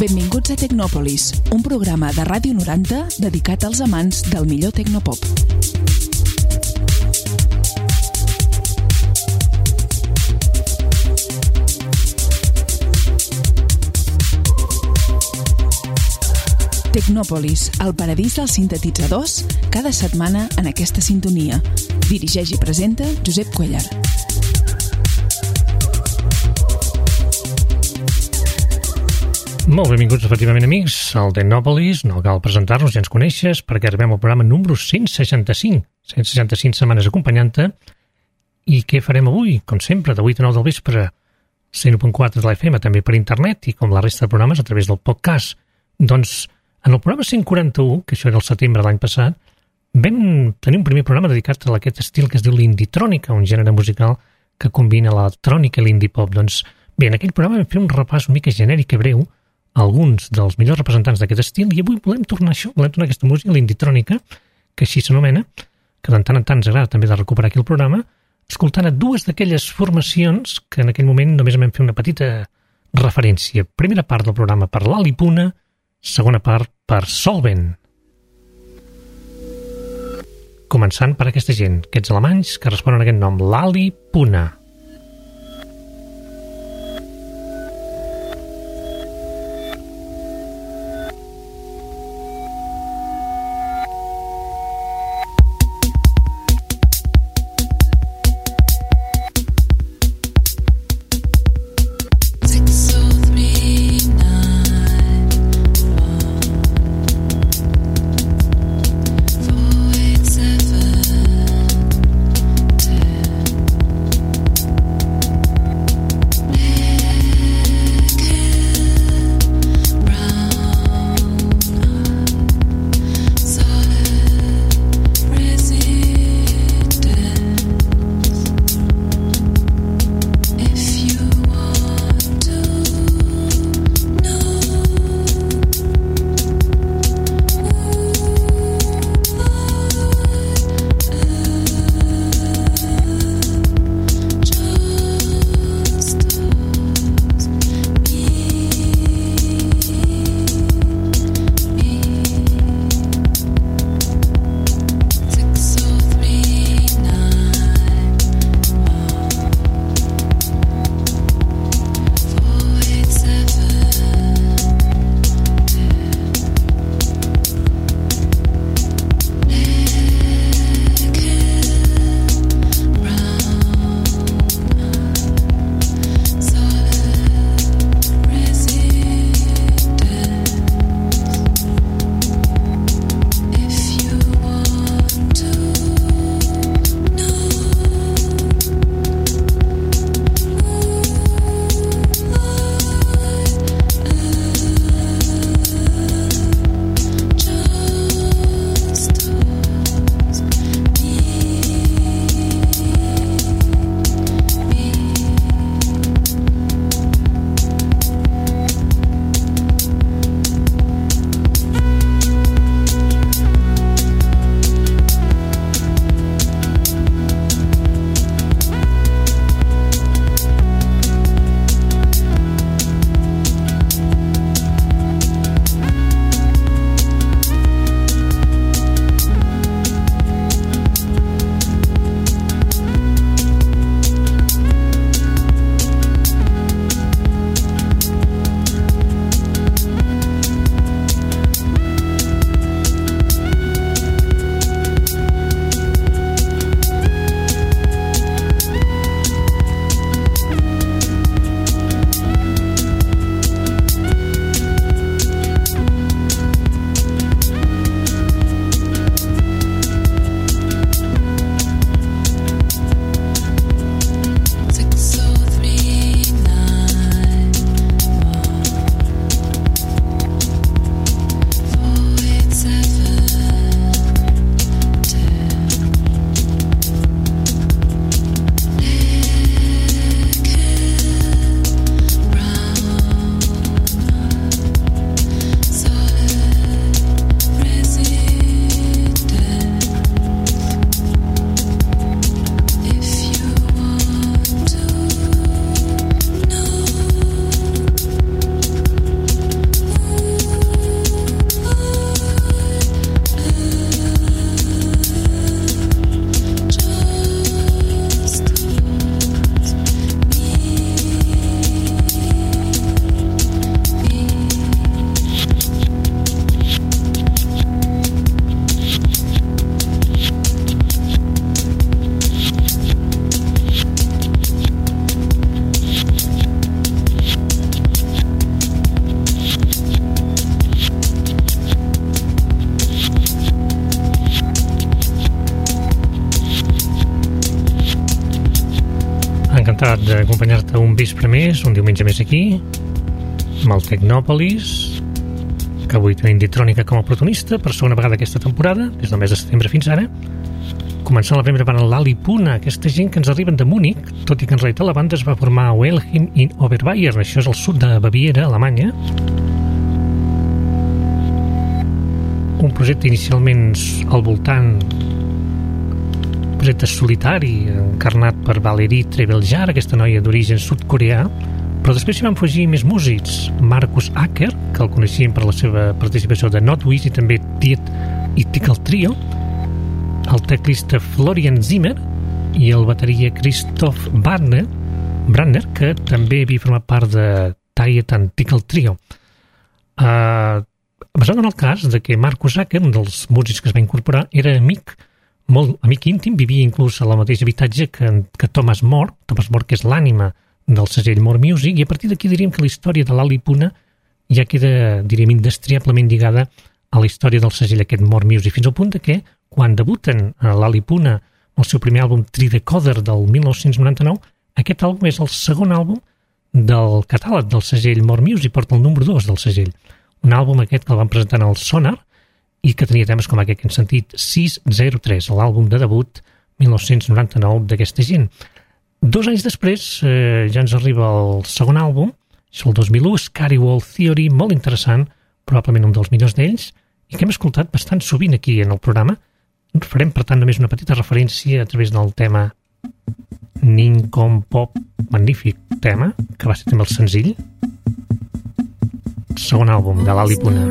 Benvinguts a Tecnòpolis, un programa de Ràdio 90 dedicat als amants del millor tecnopop. Tecnòpolis, el paradís dels sintetitzadors, cada setmana en aquesta sintonia. Dirigeix i presenta Josep Cuellar. Molt benvinguts, efectivament, amics, al Tecnòpolis. No cal presentar-nos, ja ens coneixes, perquè arribem al programa número 165. 165 setmanes acompanyant-te. I què farem avui? Com sempre, de 8 a 9 del vespre, 101.4 de la FM, també per internet, i com la resta de programes a través del podcast. Doncs, en el programa 141, que això era el setembre de l'any passat, vam tenir un primer programa dedicat a aquest estil que es diu l'indie-trònica, un gènere musical que combina l'electrònica i l'indie-pop. Doncs bé, en aquell programa vam fer un repàs una mica genèric i breu a alguns dels millors representants d'aquest estil, i avui volem tornar a això, volem tornar a aquesta música, l'indie-trònica, que així s'anomena, que de tant en tant ens agrada també de recuperar aquí el programa, escoltant a dues d'aquelles formacions que en aquell moment només vam fer una petita referència. Primera part del programa per l'Ali Puna, segona part per Solvent. Començant per aquesta gent, aquests alemanys que responen a aquest nom, l'Ali Puna. encantat d'acompanyar-te un vespre més, un diumenge més aquí, amb el Tecnòpolis, que avui tenim Ditrònica com a protagonista per segona vegada aquesta temporada, des del mes de setembre fins ara, començant la primera banda l'Ali Puna, aquesta gent que ens arriben de Múnich, tot i que en realitat la banda es va formar a Welheim in Oberbayern, això és al sud de Baviera, Alemanya. Un projecte inicialment al voltant, un projecte solitari, encarnat per Valerie Trebeljar, aquesta noia d'origen sud-coreà, però després s'hi van afegir més músics, Markus Acker, que el coneixíem per la seva participació de Notwiz i també Tiet i Tickle Trio, el teclista Florian Zimmer i el bateria Christoph Brandner, que també havia format part de Tiet and Tickle Trio. Basant en el cas de que Markus Acker, un dels músics que es va incorporar, era molt amic íntim, vivia inclús al mateix habitatge que Thomas More, que és l'ànima del segell More Music, i a partir d'aquí diríem que la història de l'Ali Puna ja queda, diríem, indestriablement lligada a la història del segell aquest More Music, fins al punt de que quan debuten l'Ali Puna el seu primer àlbum Tridecoder del 1999, aquest àlbum és el segon àlbum del catàleg del segell More Music, porta el número 2 del segell, un àlbum aquest que el van presentar al Sonar i que tenia temes com aquest que hem sentit 603, l'àlbum de debut 1999 d'aquesta gent. 2 anys després ja ens arriba el segon àlbum, és el 2001, Scary Wall Theory, molt interessant, probablement un dels millors d'ells, i que hem escoltat bastant sovint aquí en el programa. Farem, per tant, només una petita referència a través del tema Ning Com Pop, magnífic tema, que va ser també el senzill. Segon àlbum de l'Ali Puna.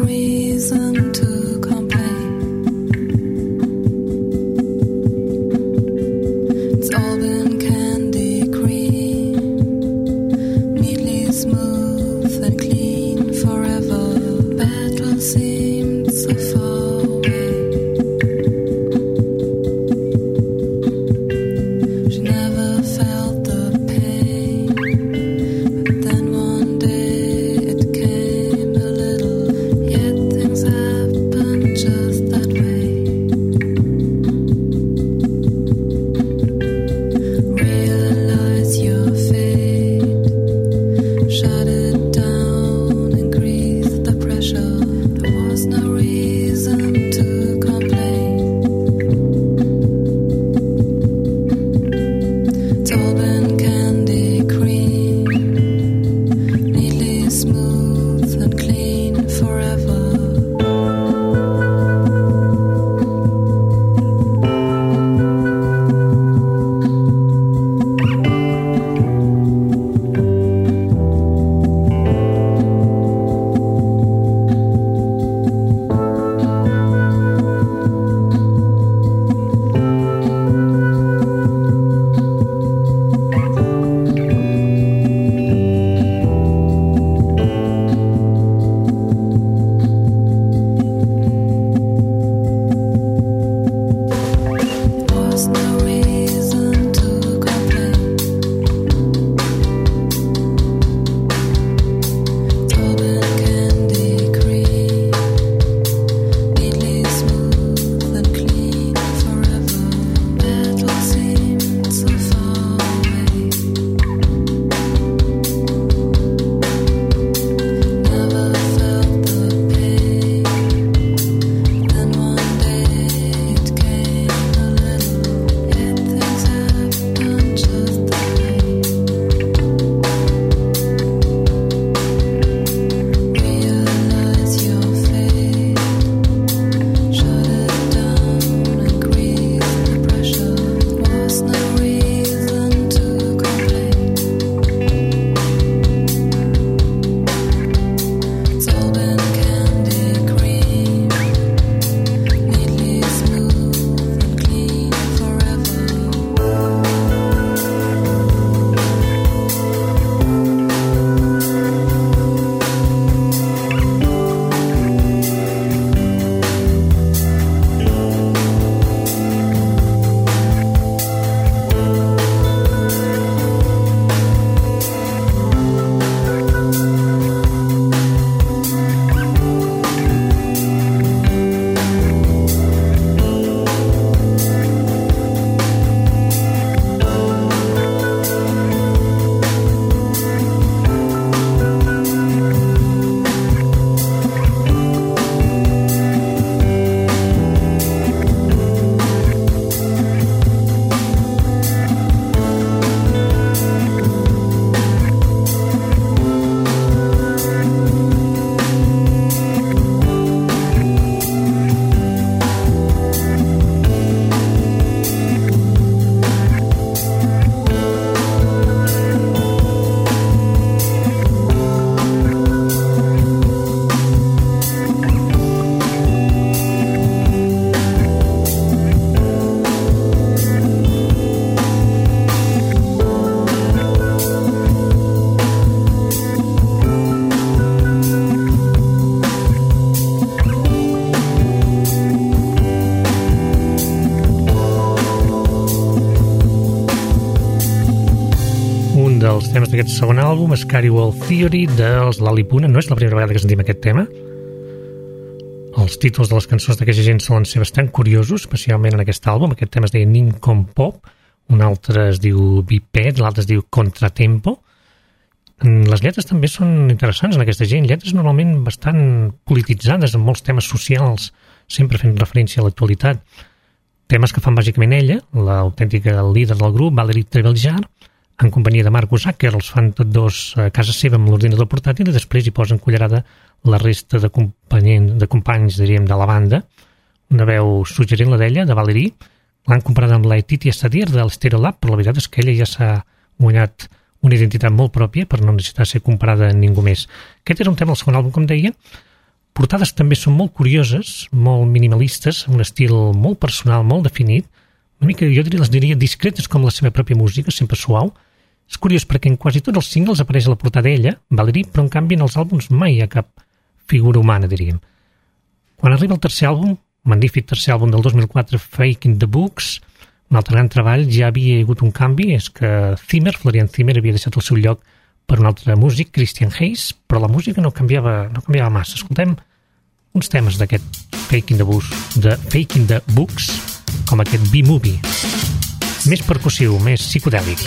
aquest segon àlbum, Scary World Theory, dels Lalipuna. No és la primera vegada que sentim aquest tema. Els títols de les cançons d'aquesta gent solen ser bastant curiosos, especialment en aquest àlbum. Aquest tema es deia Nincom Pop, un altre es diu Biped, l'altre es diu Contratempo. Les lletres també són interessants en aquesta gent, lletres normalment bastant polititzades en molts temes socials, sempre fent referència a l'actualitat. Temes que fan bàsicament ella, l'autèntica líder del grup, Valerie Treveljar, en companyia de Marcus Acker, els fan tots dos a casa seva amb l'ordinador portàtil i després hi posen cullerada la resta de companys, diríem, de la banda. Una veu suggerint la d'ella, de Valerie, l'han comparada amb la Letitia Sadir del Stereolab, però la veritat és que ella ja s'ha guanyat una identitat molt pròpia per no necessitar ser comparada amb ningú més. Aquest era un tema del segon àlbum, com deia. Portades també són molt curioses, molt minimalistes, un estil molt personal, molt definit, una mica, jo les diria, discretes com la seva pròpia música, sempre suau. És curiós perquè en quasi tots els singles apareix a la portada ella, Valerie, però en canvi en els àlbums mai hi ha cap figura humana, diríem. Quan arriba el tercer àlbum, magnífic tercer àlbum del 2004, Faking the Books, un altre gran treball, ja havia hagut un canvi, és que Florian Zimmer havia deixat el seu lloc per un altre músic, Christian Hayes, però la música no canviava massa. Escoltem uns temes d'aquest Faking the Books, com aquest B-Movie, més percussiu, més psicodèlic.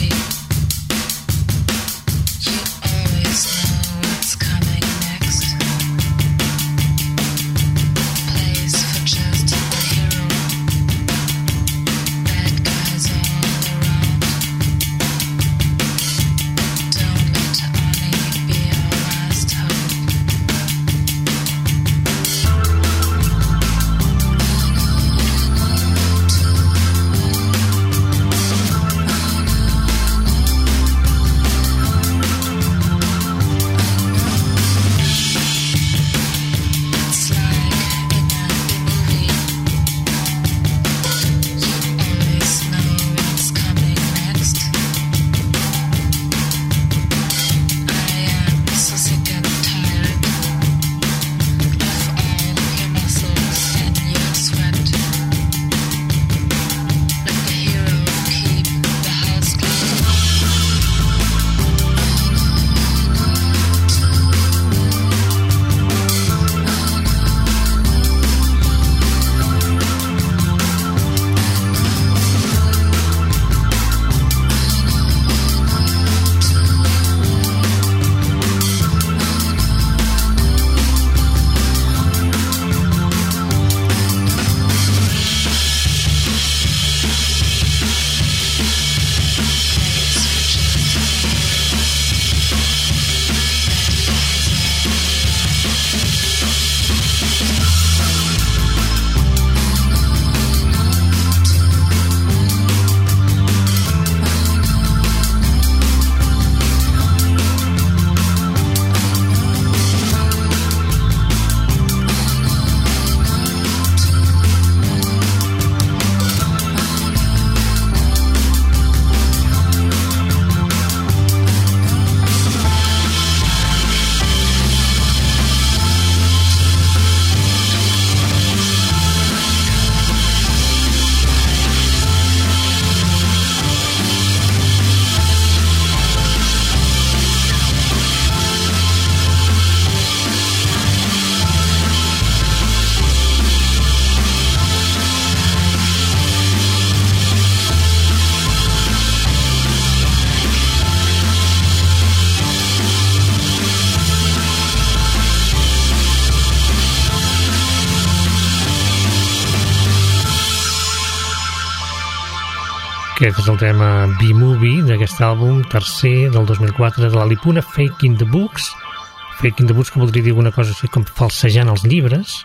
Aquest és el tema B-Movie d'aquest àlbum tercer del 2004 de l'Alipuna, Faking the Books. Faking the Books, que voldria dir alguna cosa així com falsejant els llibres.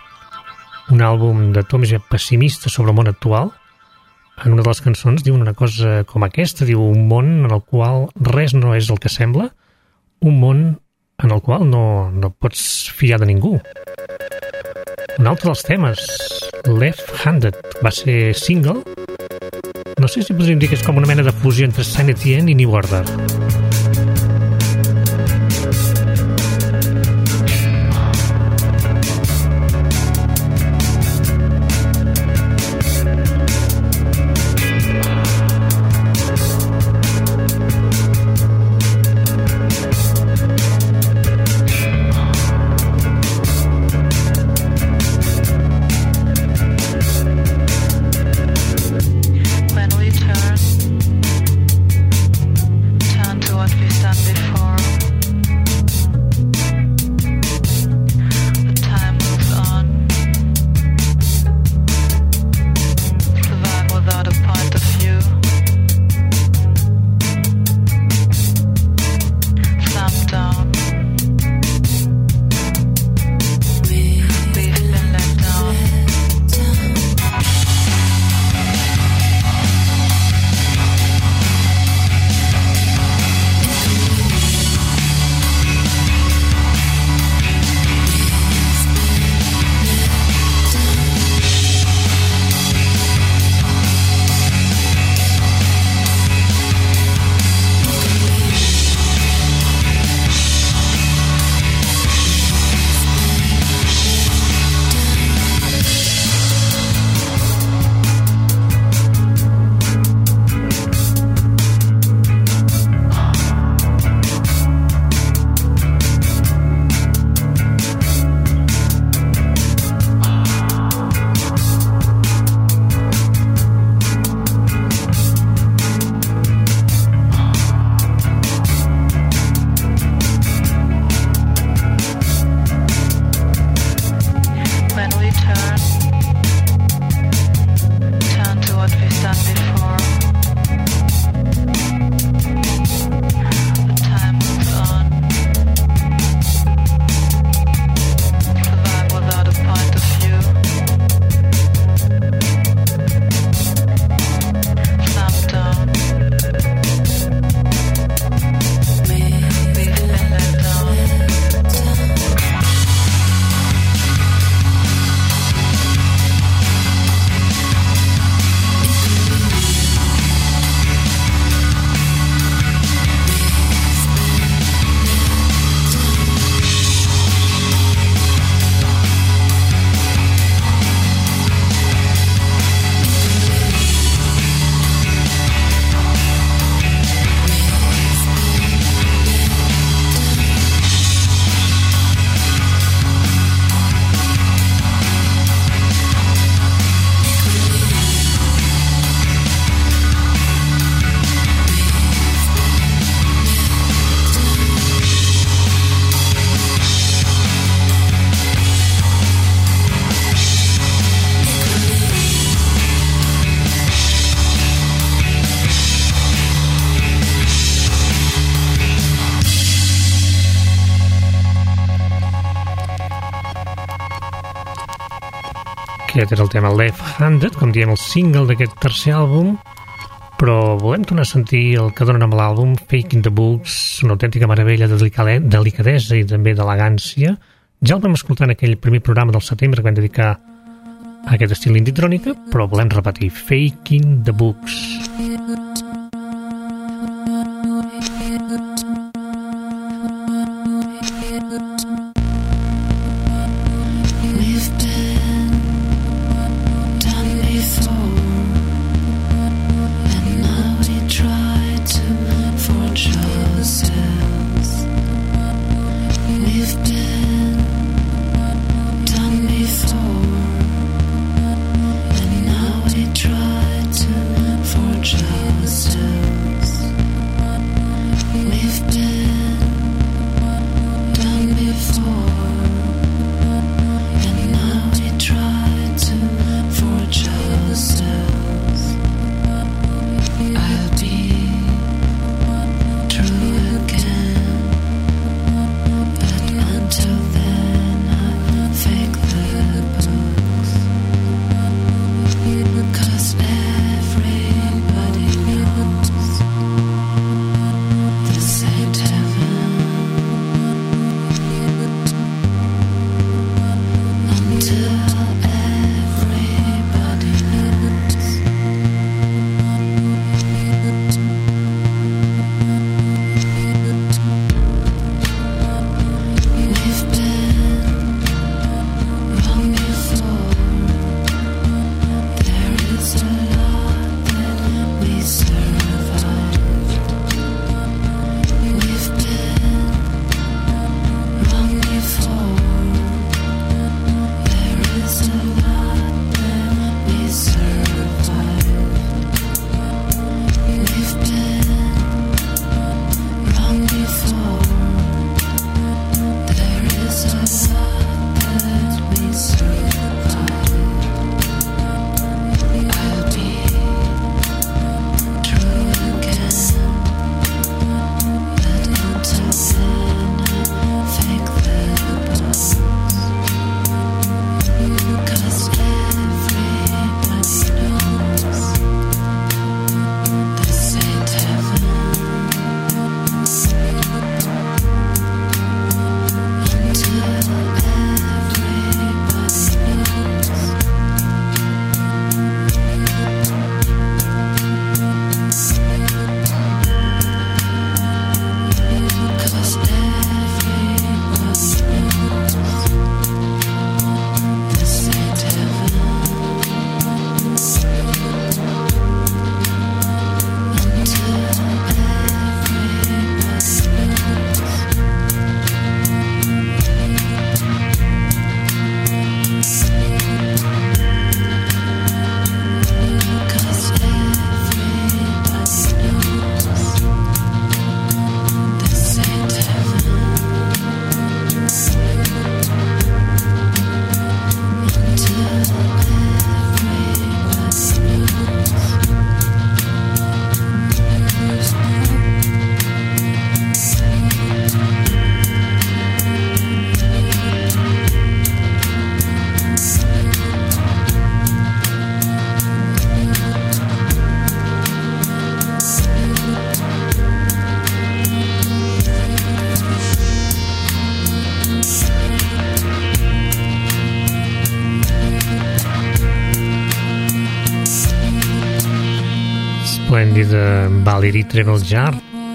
Un àlbum de to més pessimista sobre el món actual. En una de les cançons diu una cosa com aquesta, diu un món en el qual res no és el que sembla, un món en el qual no pots fiar de ningú. Un altre dels temes, Left Handed, va ser single. No sé si podríem dir que és com una mena de fusió entre Saint Etienne i New Order. Aquest era el tema Left-Handed, com diem, el single d'aquest tercer àlbum, però volem tornar a sentir el que donen amb l'àlbum, Faking the Books, una autèntica meravella de delicadesa i també d'elegància. Ja el vam escoltar en aquell primer programa del setembre que vam dedicar a aquest estil indie-trònica, però volem repetir, Faking the Books. esplèndida Valerie Trevelyan,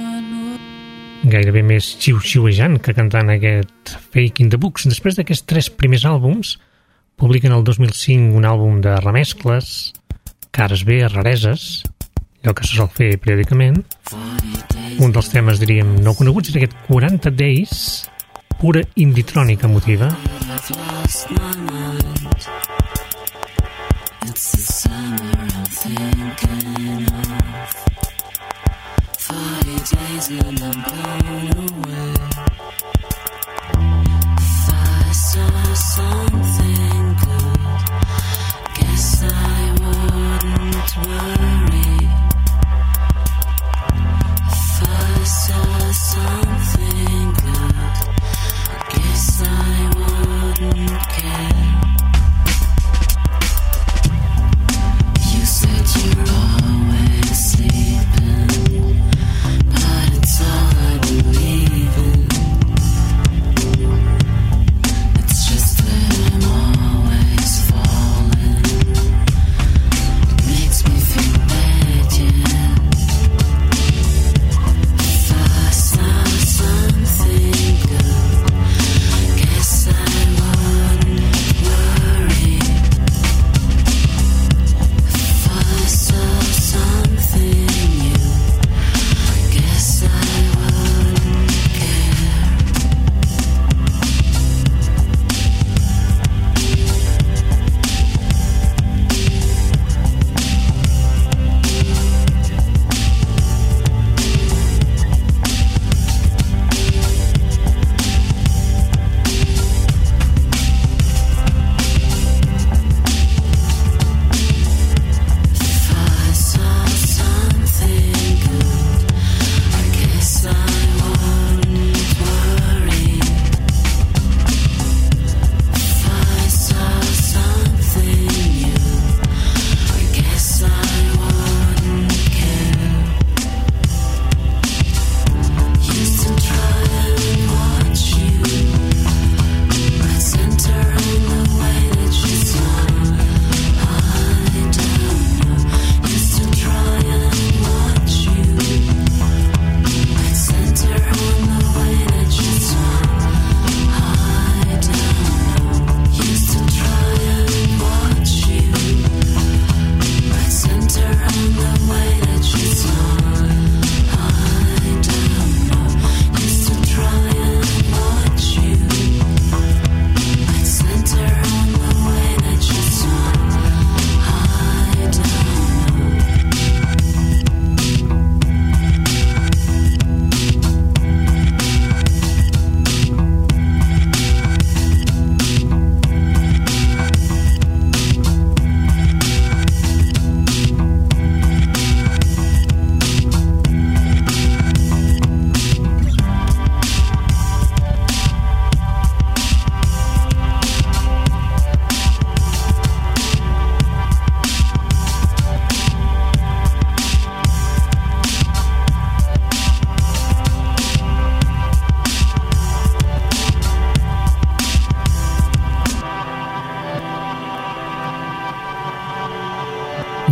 gairebé més xiu-xiuejant que cantant aquest Faking the Books. Després d'aquests 3 primers àlbums, publiquen el 2005 un àlbum de remescles, cares B, rareses, allò que se sol fer periòdicament. Un dels temes, diríem, no coneguts és aquest 40 Days, pura indie-trònica emotiva. It's the summer I'm thinking of 40 days and I'm blown away. If I saw something good, guess I wouldn't worry. If I saw something good, guess I wouldn't care.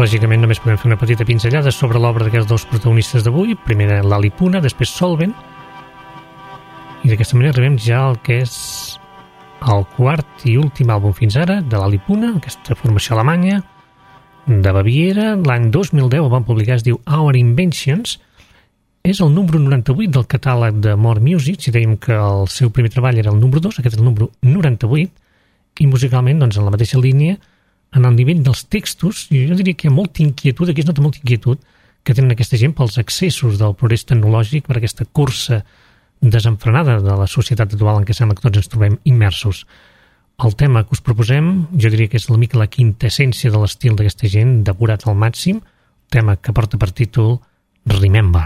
Lògicament només podem fer una petita pinzellada sobre l'obra d'aquests dos protagonistes d'avui, primer Lali Puna, després Solven, i d'aquesta manera arribem ja al que és el quart i últim àlbum fins ara de Lali Puna, aquesta formació alemanya de Baviera. L'any 2010 el van publicar, es diu Our Inventions, és el número 98 del catàleg de More Music. Si dèiem que el seu primer treball era el número 2, aquest és el número 98, i musicalment, doncs, en la mateixa línia, en el nivell dels textos, jo diria que hi ha molta inquietud, aquí es nota molta inquietud que tenen aquesta gent pels excessos del progrés tecnològic, per aquesta cursa desenfrenada de la societat actual en què sembla que tots ens trobem immersos. El tema que us proposem, jo diria que és una mica la quintessència de l'estil d'aquesta gent, depurat al màxim, tema que porta per títol Remember.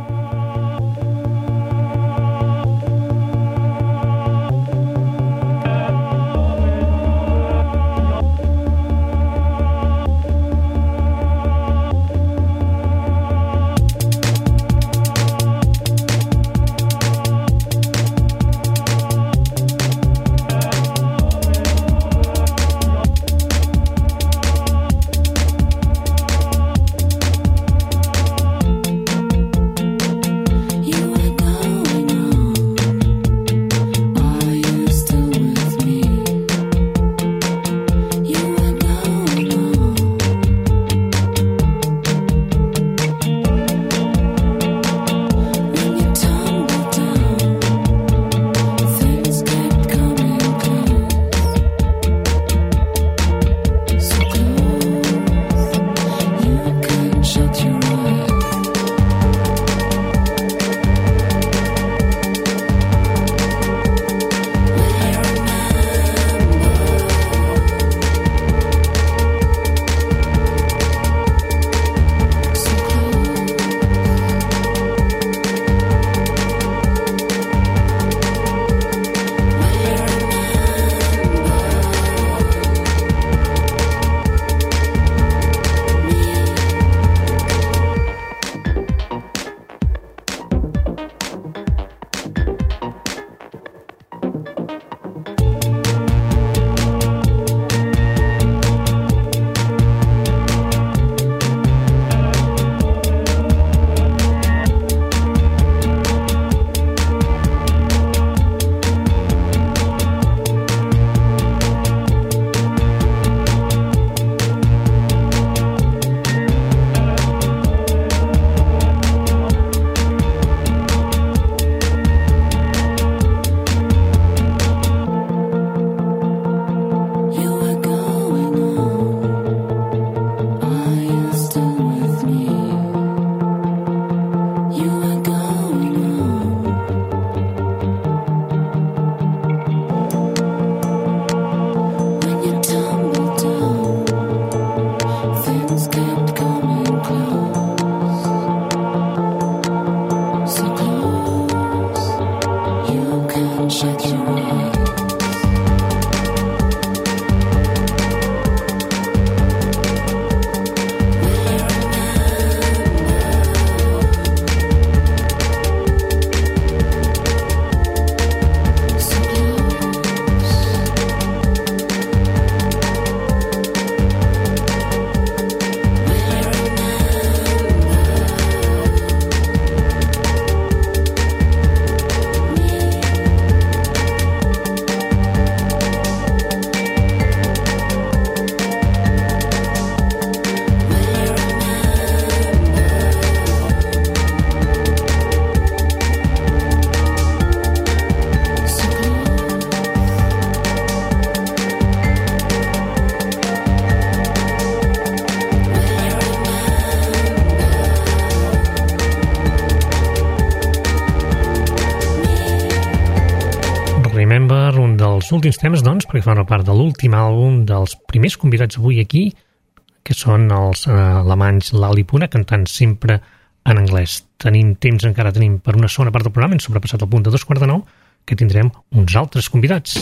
dels últims temes, doncs, perquè fan una part de l'últim àlbum dels primers convidats avui aquí, que són els alemanys Lali Puna, cantant sempre en anglès. Encara tenim per una segona part del programa, hem sobrepassat el punt de 8:45, que tindrem uns altres convidats.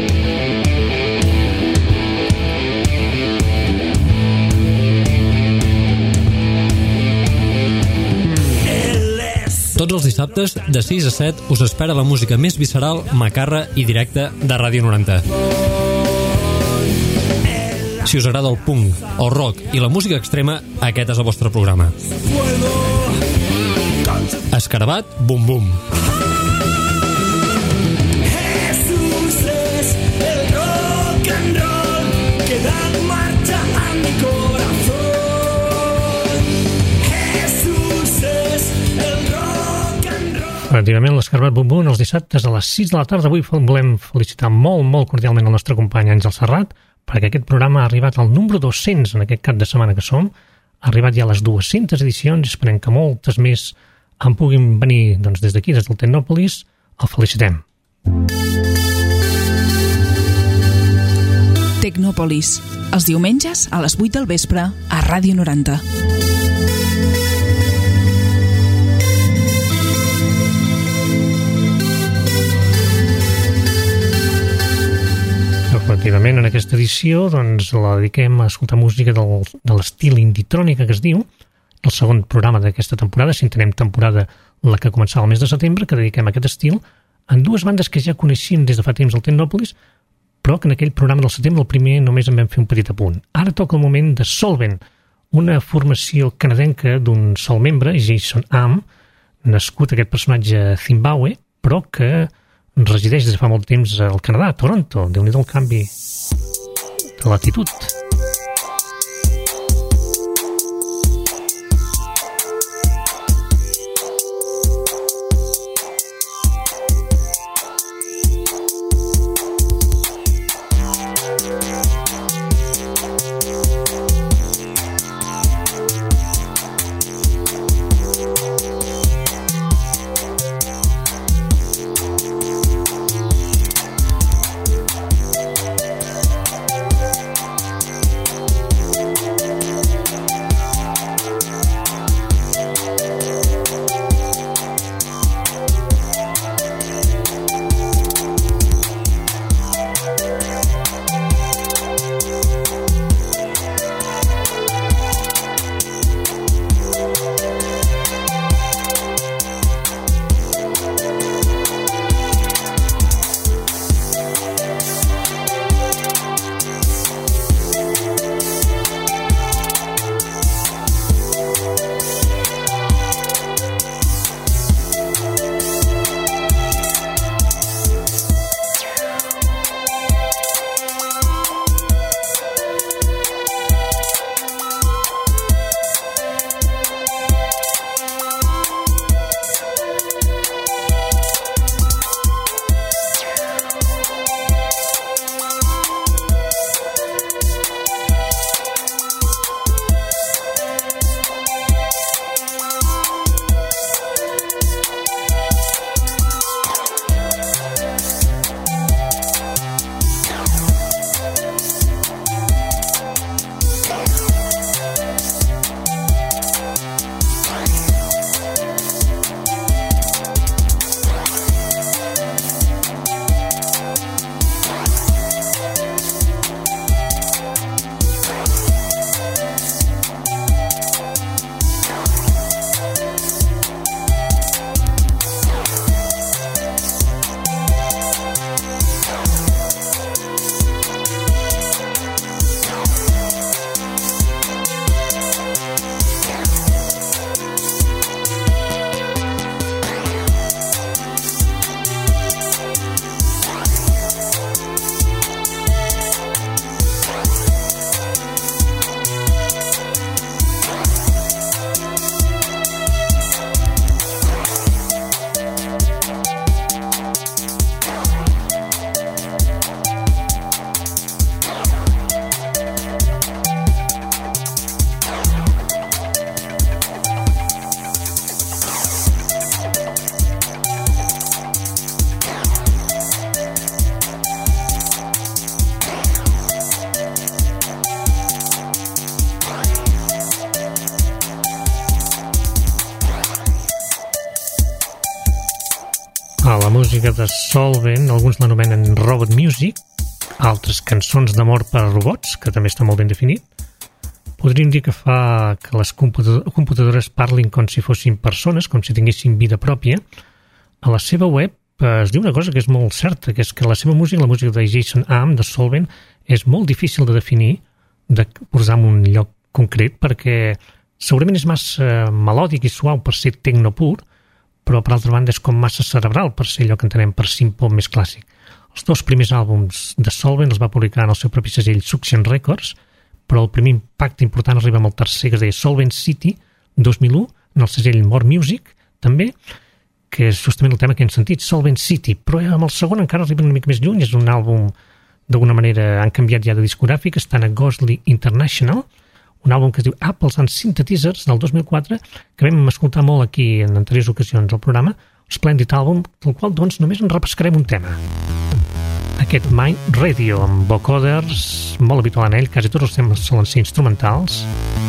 Tots els dissabtes, de 6 a 7, us espera la música més visceral, macarra i directa de Ràdio 90. Si us agrada el punk, el rock i la música extrema, aquest és el vostre programa. Escarabat, bum bum. Jesús es el rock and roll que da marcha a mi corazón. Jesús es el rock and roll. Efectivament, l'Escarabat Bum Bum els dissabtes a les 6 de la tarda. Avui volem felicitar molt cordialment el nostre company Àngel Serrat, perquè aquest programa ha arribat al número 200 en aquest cap de setmana que som. Ha arribat ja a les 200 edicions i esperem que moltes més en puguin venir des d'aquí, des del Tecnòpolis. El felicitem. Tecnòpolis, els diumenges a les 8 del vespre a Ràdio 90. Efectivament, en aquesta edició la dediquem a escoltar música de l'estil inditrònica que es diu, el segon programa d'aquesta temporada, si entenem temporada la que començava el mes de setembre, que dediquem a aquest estil, en dues bandes que ja coneixíem des de fa temps al Tecnòpolis, però que en aquell programa del setembre, el primer, només en vam fer un petit apunt. Ara toca el moment de Solvent, una formació canadenca d'un sol membre, Jason Am, nascut aquest personatge a Zimbabue, però que resideix des de fa molt temps al Canadà, a Toronto. Déu-n'hi-do el canvi de latitud. a la música de Solvent, alguns l'anomenen Robot Music, altres cançons d'amor per a robots, que també està molt ben definit. Podríem dir que fa que les computadores parlin com si fossin persones, com si tinguessin vida pròpia. A la seva web es diu una cosa que és molt certa, que és que la seva música, la música de Jason Am, de Solvent, és molt difícil de definir de posar en un lloc concret, perquè segurament és massa melòdic i suau per ser tecno pur, però per altra banda és com massa cerebral per ser allò que entenem per synth-pop més clàssic. Els 2 primers àlbums de Solvent els va publicar en el seu propi segell Suction Records, però el primer impacte important arriba amb el tercer, que es deia Solvent City, 2001, en el segell More Music, també, que és justament el tema que hem sentit, Solvent City, però amb el segon encara arriben una mica més lluny, és un àlbum, d'alguna manera, han canviat ja de discogràfica, estan a Ghostly International, un àlbum que es diu Apples and Synthesizers, del 2004, que vam escoltar molt aquí en anteriors ocasions al programa, un esplèndid àlbum, del qual doncs només en repescarem un tema. Aquest Mind Radio, amb vocoders, molt habitual en ell, quasi tots els temes solen ser instrumentals.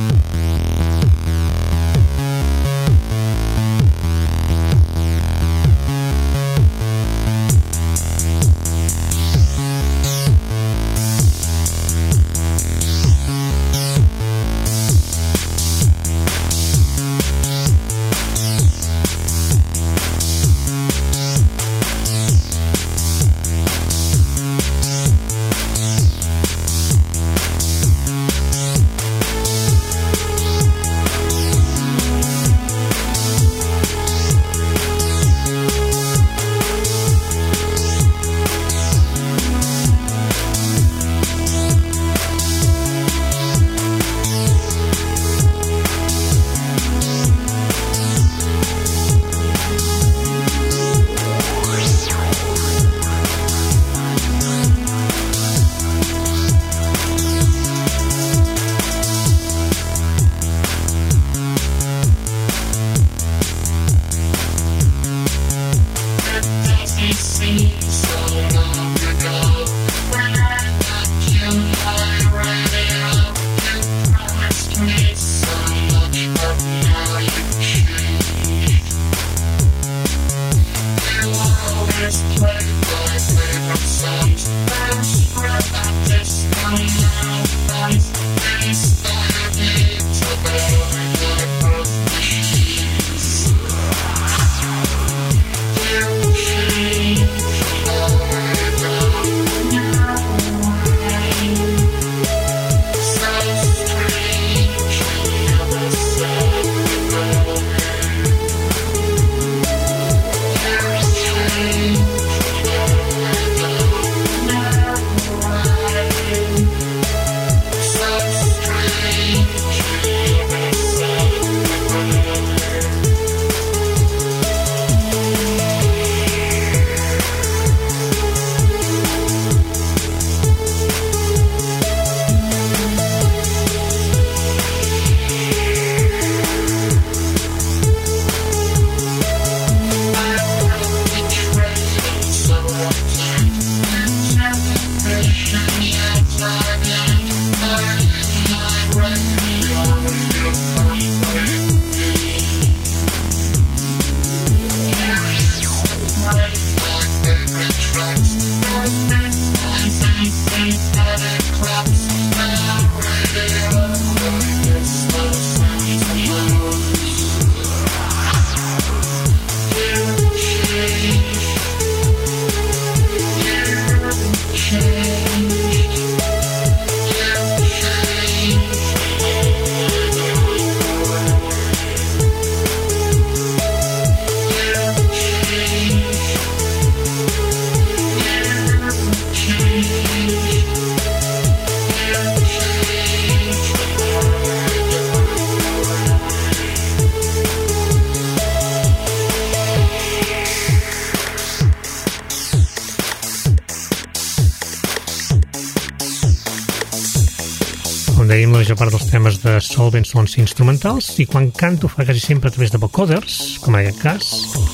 Com dèiem, la major part dels temes de Solvent són instrumentals i quan canto fa quasi sempre a través de vocoders, com en aquest cas.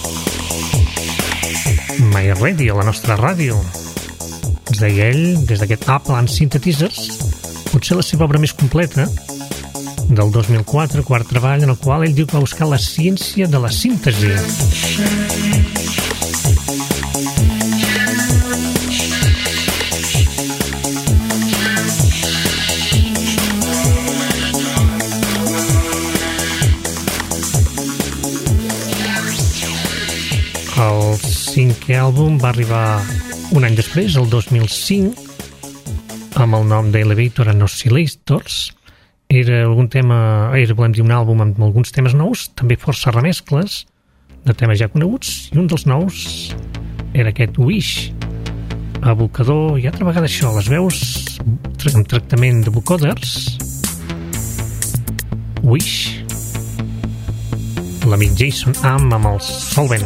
My Radio, la nostra ràdio. Ens deia ell, des d'aquest Apple and Synthesizers, potser la seva obra més completa, del 2004, quart treball, en el qual ell diu que va buscar la ciència de la síntesi. El cinquè àlbum va arribar un any després, el 2005, amb el nom d'Elevator and Oscillators. Era algun tema, volem dir, un àlbum amb alguns temes nous, també força remescles de temes ja coneguts, i un dels nous era aquest Wish, evocador, i altra vegada això, les veus amb tractament de vocoders. Wish, l'amic Jason Am amb el Solvent.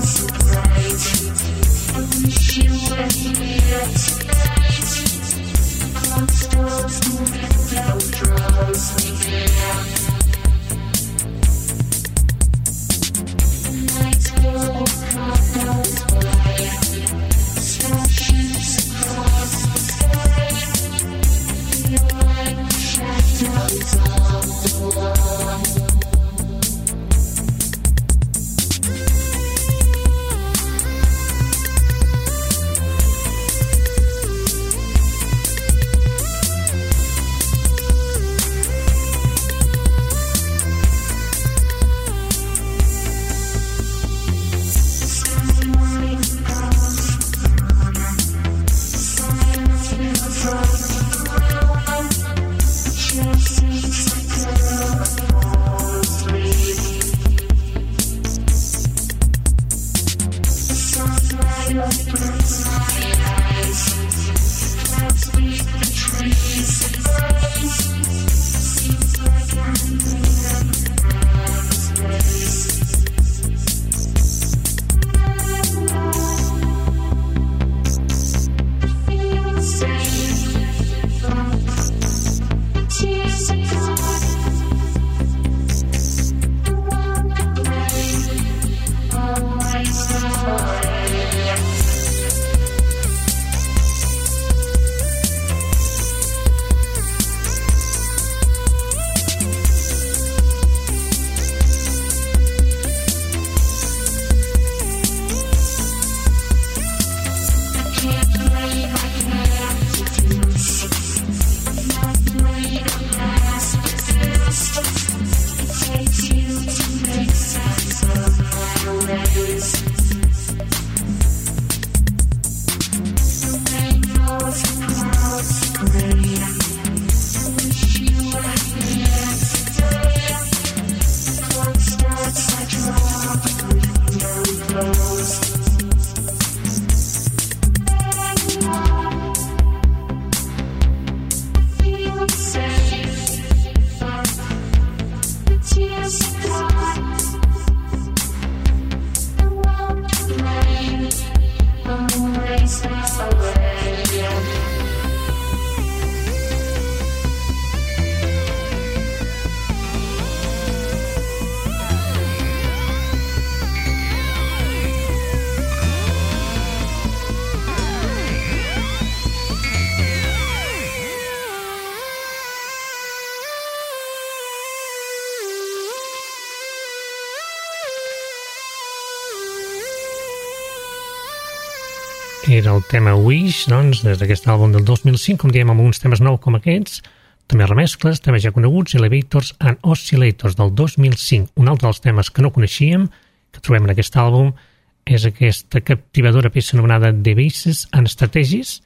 Era el tema Wish, doncs, des d'aquest àlbum del 2005, com diem, amb uns temes nous com aquests, també remescles, temes ja coneguts, Elevators and Oscillators del 2005. Un altre dels temes que no coneixíem, que trobem en aquest àlbum, és aquesta captivadora peça anomenada Devices and Strategies,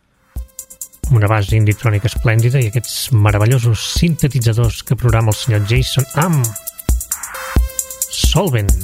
una base indie-trònica esplèndida i aquests meravellosos sintetitzadors que programa el senyor Jason Am. Solvent.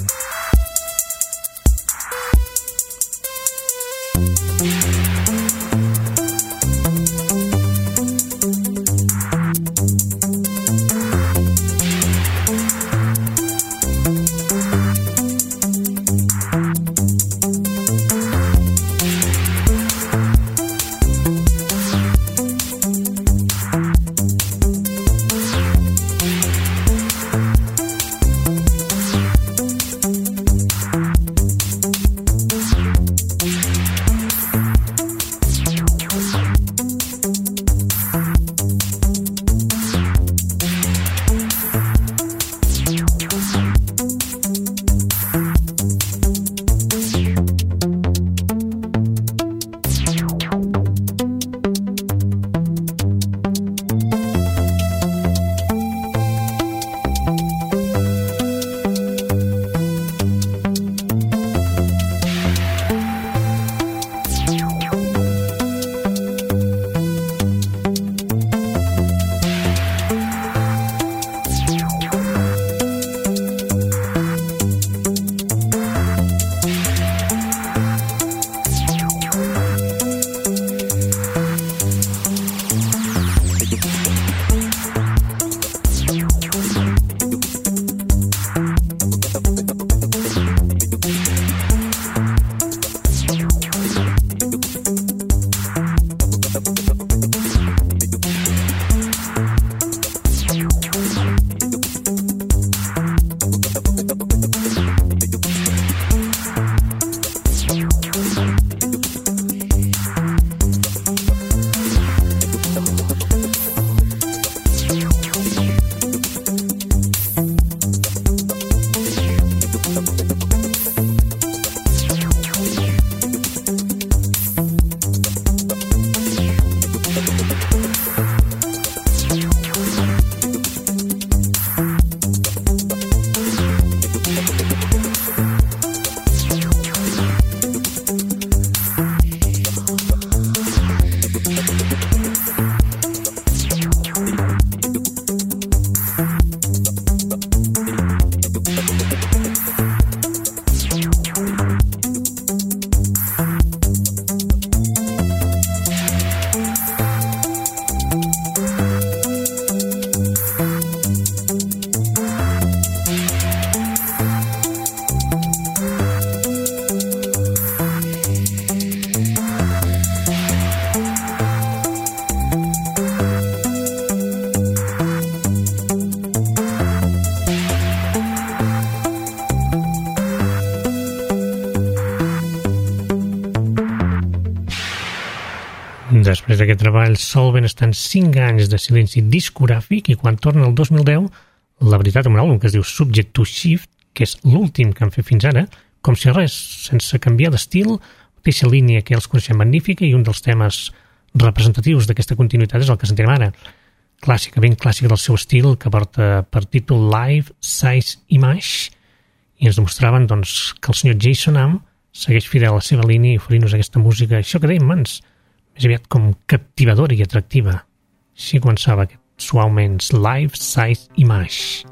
Després d'aquest treball, Solvent estan 5 anys de silenci discogràfic i quan torna el 2010, la veritat, amb un àlbum que es diu Subject to Shift, que és l'últim que han fet fins ara, com si res, sense canviar d'estil, mateixa línia que els coneixem magnífica i un dels temes representatius d'aquesta continuïtat és el que sentirem ara. Clàssica, ben clàssica del seu estil, que porta per títol Live Size Image, i ens demostraven doncs, que el senyor Jason Am segueix fidel a la seva línia i oferint-nos aquesta música, això que dèiem abans, més aviat com captivadora i atractiva. Així començava aquest suaument Live Size Image.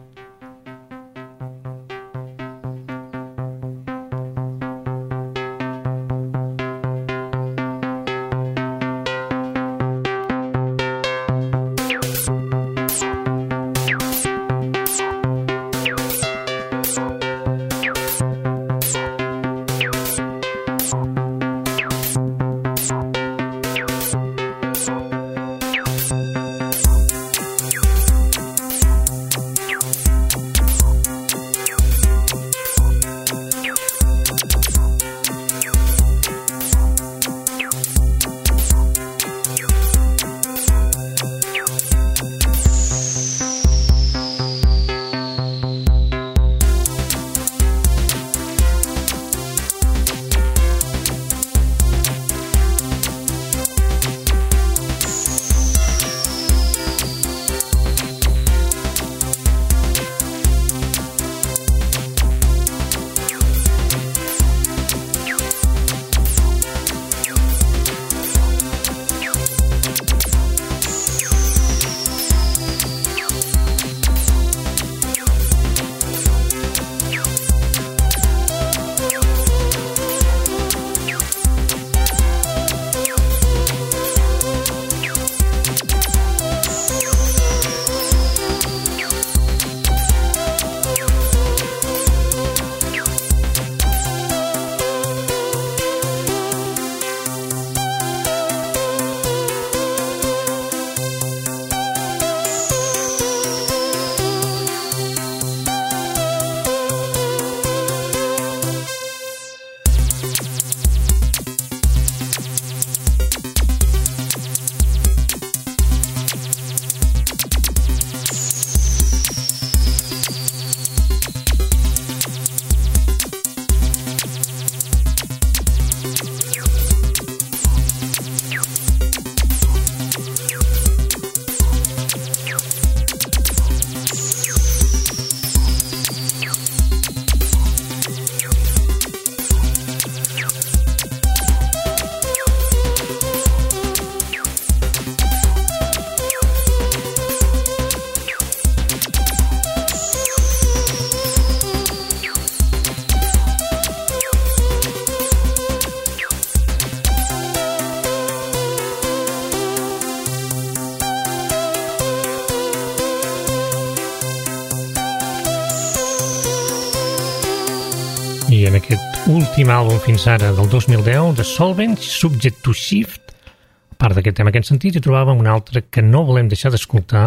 I en aquest últim àlbum fins ara del 2010 de Solvent, Subject to Shift, a part d'aquest tema que hem sentit, hi trobàvem un altre que no volem deixar d'escoltar.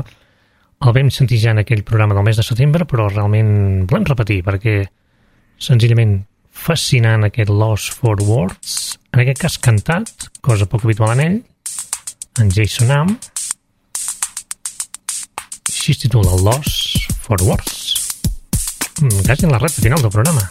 El vam sentir ja en aquell programa del mes de setembre, però realment volem repetir perquè senzillament fascinant aquest Lost for Words, en aquest cas cantat, cosa poc habitual en ell, en Jason Am. Així es titula Lost for Words. Quasi en la recta final del programa.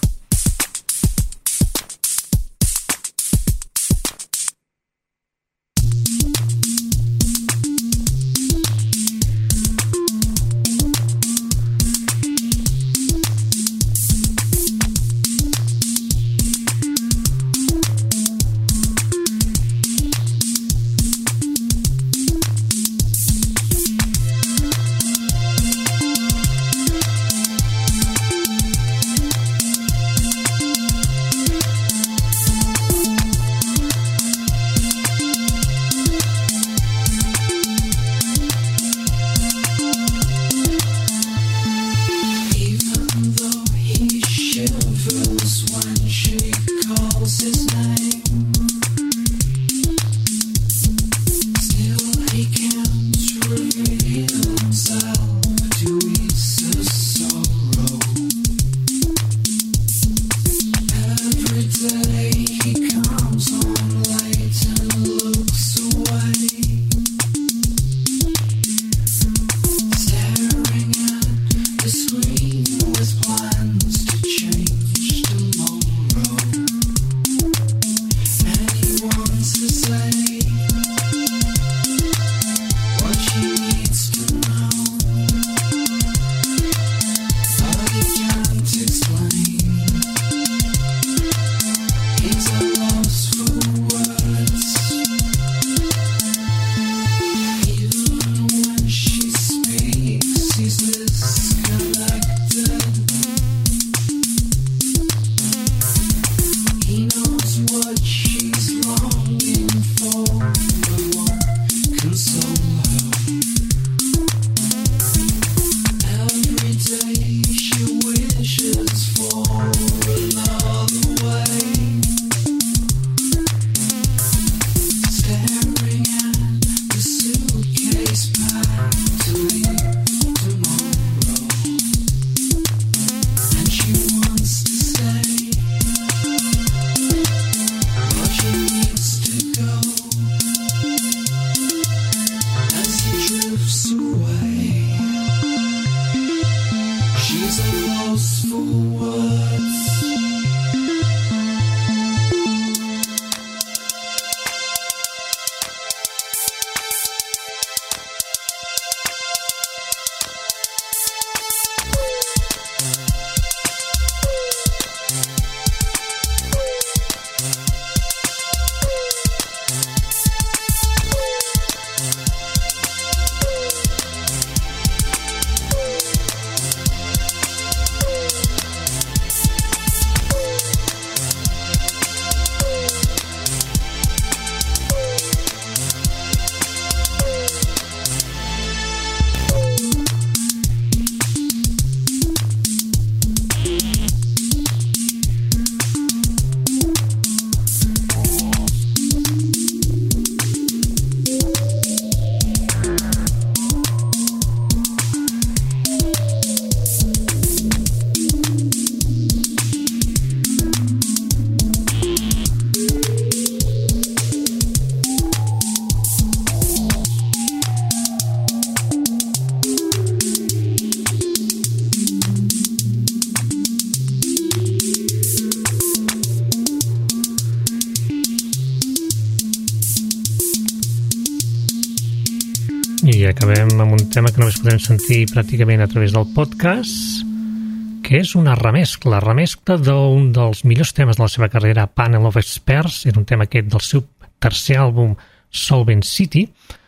I acabem amb un tema que només podem sentir pràcticament a través del podcast, que és una remescla d'un dels millors temes de la seva carrera, Panel of Experts. Era un tema aquest del seu tercer àlbum, Solvent City,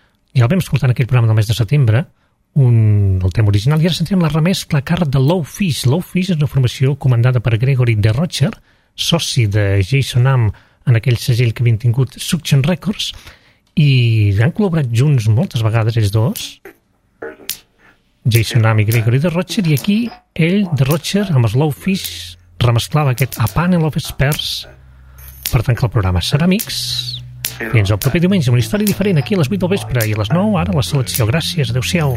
i el vam escoltar en aquell programa del mes de setembre, el tema original, i ara sentirem la remescla a càrrec de Low Fish. Low Fish és una formació comandada per Gregory De Rocher, soci de Jason Am en aquell segell que havien tingut Suction Records, i han col·laborat junts moltes vegades ells dos, Jason Am i Gregory De Rocher, i aquí ell, De Rocher, amb Slow Fish, remesclava aquest A Panel of Experts per tancar el programa. Serà Mix, i ens el proper diumenge amb una història diferent aquí a les 8 del vespre i a les 9 ara la selecció. Gràcies, adeu-siau.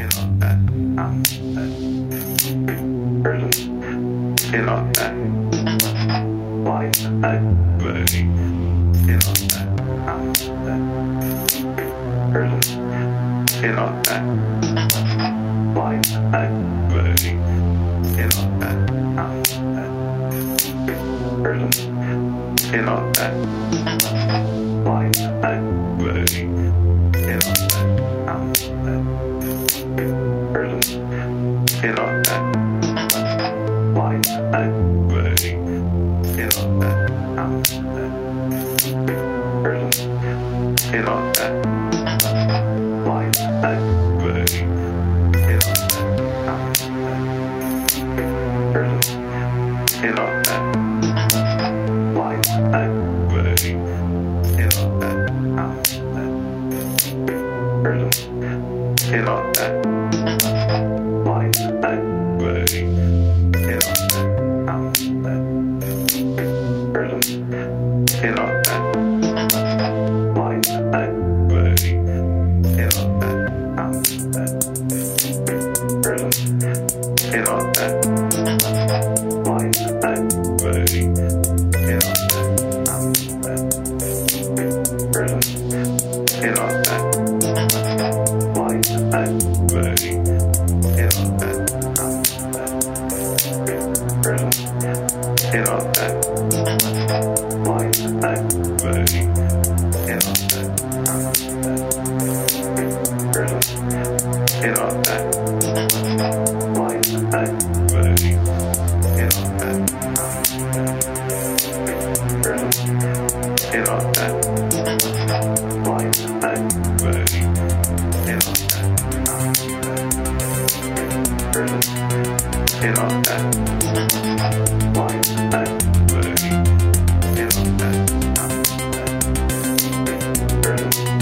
Person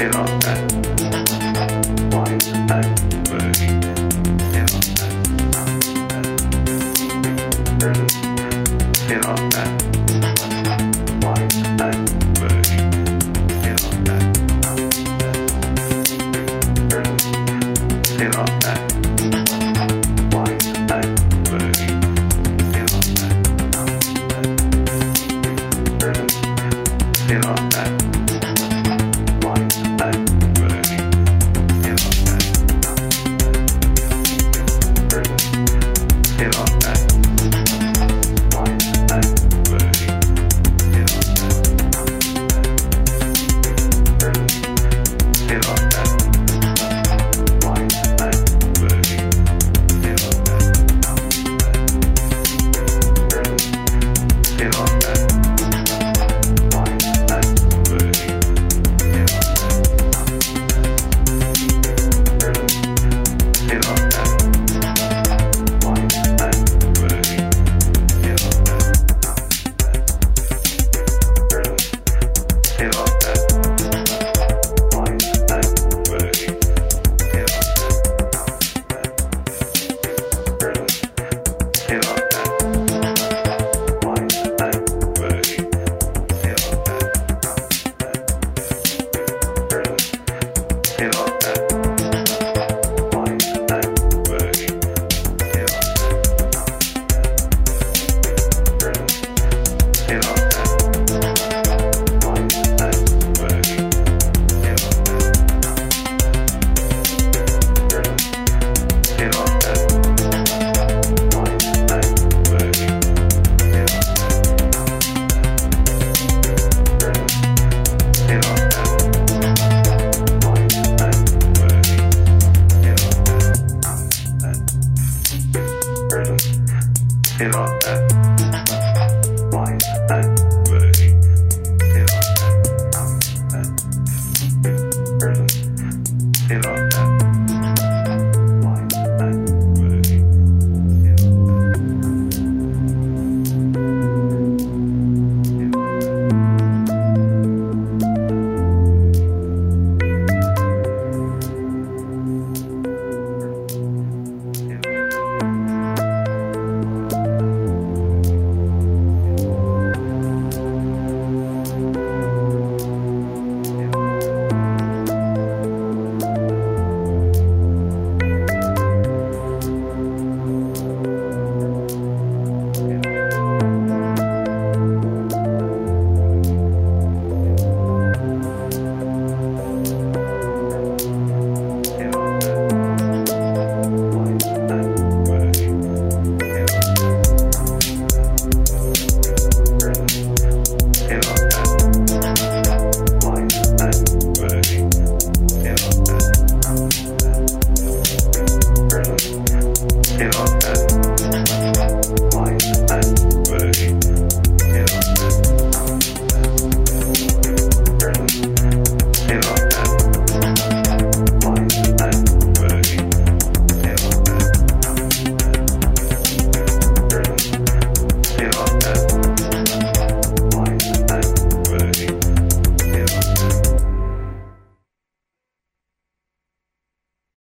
Feel